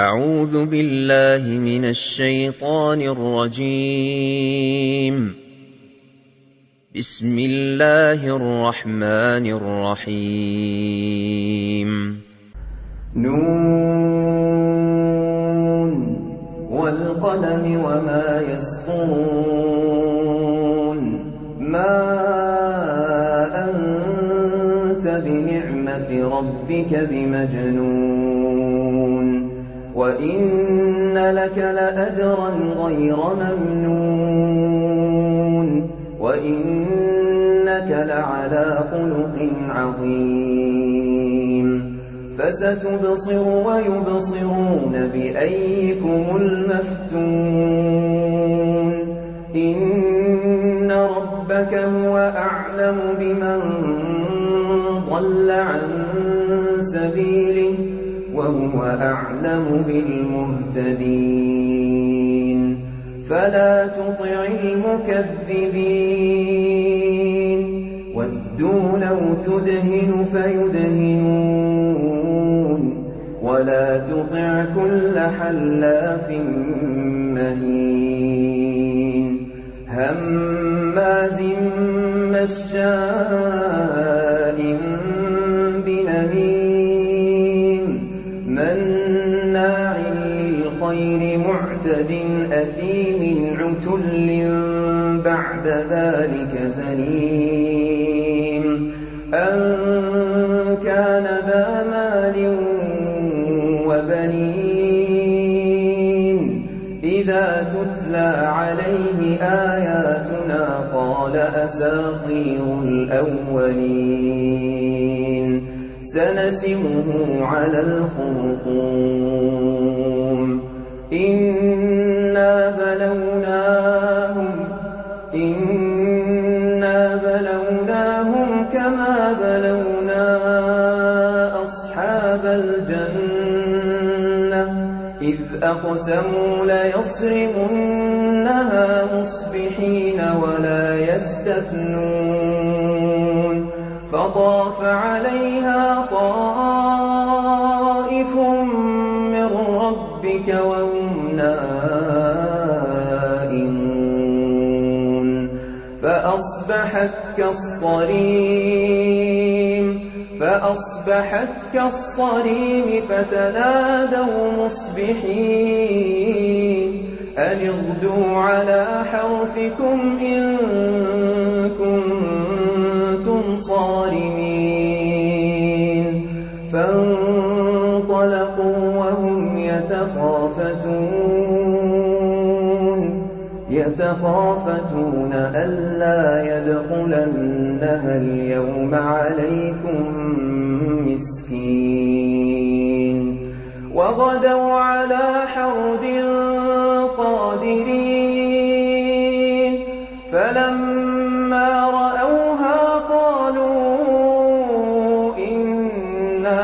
أعوذ بالله من الشيطان الرجيم. بسم الله الرحمن الرحيم. نون والقلم وما يسطرون ما أنت بنعمة ربك بمجنون وإن لك لأجرا غير ممنون وإنك لعلى خلق عظيم فستبصر ويبصرون بأيكم المفتون إن ربك هو أعلم بمن ضل عن سبيله وهو أعلم بالمهتدين فلا تطع المكذبين ودوا لو تدهن فيدهنون ولا تطع كل حلاف مهين هماز مشاء بنميم مناع للخير معتد أثيم عتل بعد ذلك زنيم أن كان ذا مال وبنين إذا تتلى عليه آياتنا قال أساطير الأولين سنسمه على الخرطوم إنا بلوناهم كما بلونا أصحاب الجنة إذ أقسموا ليصرمنها مصبحين ولا يستثنون فطاف عليها طائف من ربك وهم نائمون فأصبحت كالصريم فتنادوا مصبحين أن اغدوا على حرثكم إن كنتم صارمين فانطلقوا وهم يتخافتون ألا يدخلنها اليوم عليكم مسكين وغدوا على حرد قادرين فلما رأوها قالوا إنا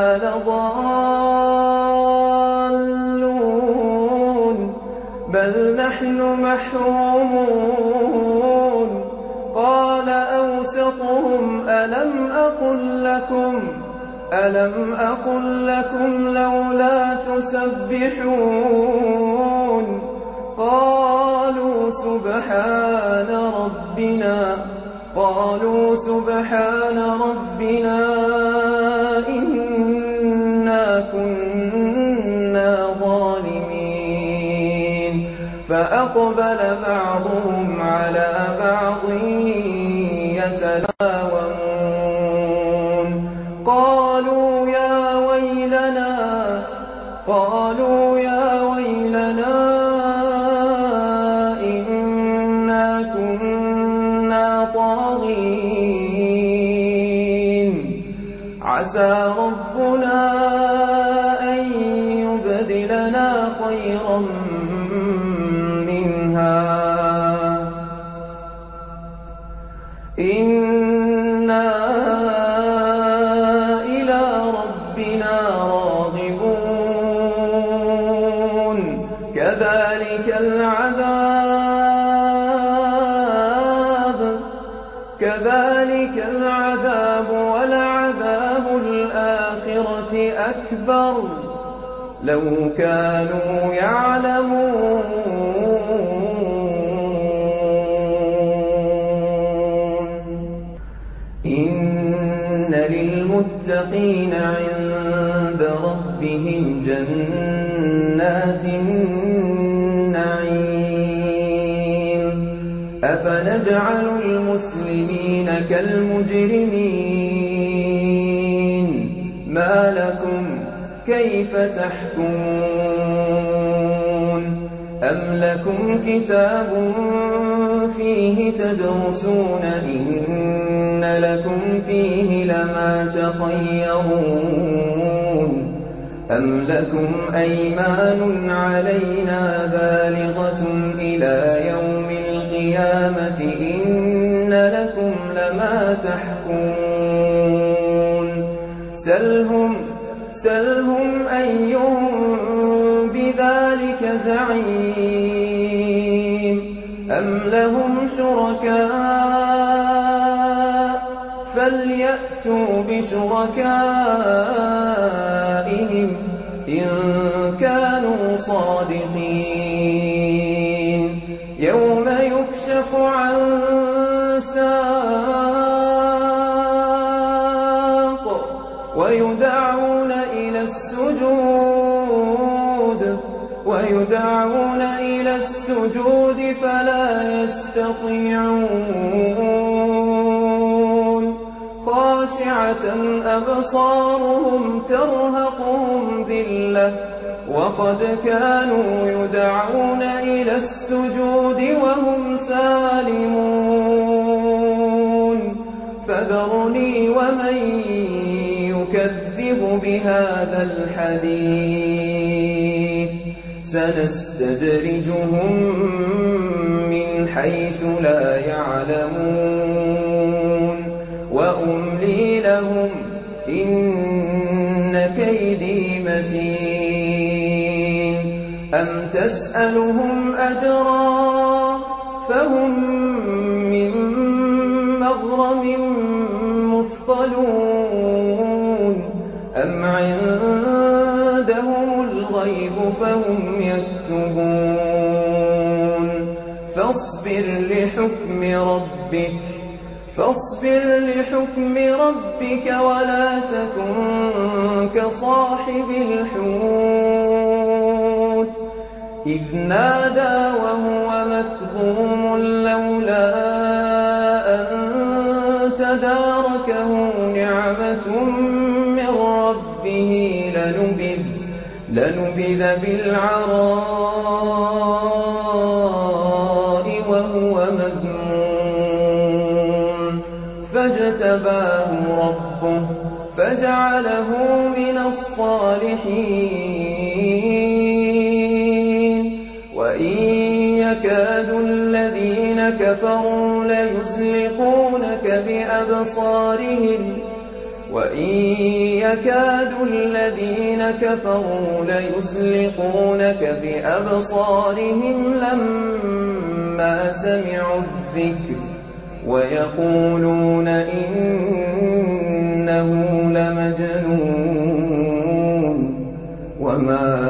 لضالون بل نحن محرومون قال أوسطهم ألم أقل لكم لولا تسبحون قالوا سبحان ربنا إنا كنا ظالمين فأقبل بعضهم على بعض يتلاومون قالوا يا ويلنا إنا كنا طاغين عسى ربنا أن يبدلنا خيرا منها إنا إلى ربنا راغبون كذلك العذاب ولعذاب الآخرة أكبر لَوْ كَانُوا يَعْلَمُونَ إِنَّ لِلْمُتَّقِينَ عِندَ رَبِّهِمْ جَنَّاتِ النَّعِيمِ أَفَنَجْعَلُ الْمُسْلِمِينَ كَالْمُجْرِمِينَ مَا لَكُمْ كَيْفَ تَحْكُمُونَ أَمْ لَكُمْ كِتَابٌ فِيهِ تَدْرُسُونَ إِنَّ لَكُمْ فِيهِ لَمَا تَخَيَّرُونَ أَمْ لَكُمْ أَيْمَانٌ عَلَيْنَا بَالِغَةٌ إِلَىٰ يَوْمِ الْقِيَامَةِ إِنَّ لَكُمْ لَمَا تَحْكُمُونَ سَلْهُمْ أَيُّهُم بِذَٰلِكَ زَعِيمٌ أَمْ لَهُمْ شُرَكَاءُ فَلْيَأْتُوا بِشُرَكَائِهِمْ إِن كَانُوا صَادِقِينَ يَوْمَ يُكْشَفُ عَن سَاقٍ وَيُدْعَوْنَ إِلَى السُّجُودِ فَلَا يَسْتَطِيعُونَ خَاشِعَةً أَبْصَارُهُمْ تَرْهَقُهُمْ ذِلَّةٌ وَقَدْ كَانُوا يُدْعَوْنَ إِلَى السُّجُودِ وَهُمْ سَالِمُونَ فَذَرْنِي وَمَن يُكَذِّبُ بِهَٰذَا الْحَدِيثِ سَنَسْتَدْرِجُهُم مِّنْ حَيْثُ لَا يَعْلَمُونَ وَأُمْلِي لَهُمْ إِنَّ كَيْدِي مَتِينٌ أَمْ تَسْأَلُهُمْ أَجْرًا فَهُم مِّن مَّغْرَمٍ مُّثْقَلُونَ أَمْ عِندَهُمُ الْغَيْبُ فَهُمْ يَكْتُبُونَ فَاصْبِرْ لِحُكْمِ رَبِّكَ وَلَا تَكُن كَصَاحِبِ الْحُوتِ إِذْ نَادَىٰ وَهُوَ مَكْظُومٌ لَّوْلَا أَن تَدَارَكَهُ نِعْمَةٌ مِّن رَّبِّهِ لَنُبِذَ بِالْعَرَاءِ وَهُوَ مَذْمُومٌ فَاجْتَبَاهُ رَبُّهُ فَجَعَلَهُ مِنَ الصَّالِحِينَ وَإِن يَكَادُ الَّذِينَ كَفَرُوا لَيُزْلِقُونَكَ بِأَبْصَارِهِمْ لَمَّا سَمِعُوا الذِّكْرَ وَيَقُولُونَ إِنَّهُ لَمَجْنُونٌ وَمَا